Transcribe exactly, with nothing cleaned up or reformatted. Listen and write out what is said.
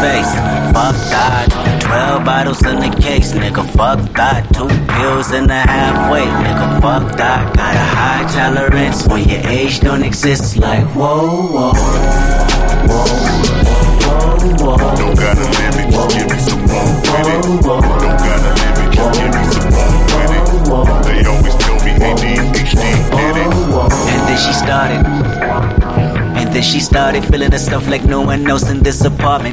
face. Fuck that. Twelve bottles in the case, nigga. Fuck that. Two pills in the halfway, nigga. Fuck that. Got a high tolerance when your age don't exist. Like whoa, whoa, whoa, whoa, whoa. Don't got a limit, just give me some more with it. Don't got a limit, just give me some more with it. They always tell me A D H D did it. And then she started. And then she started feeling the stuff like no one else in this apartment.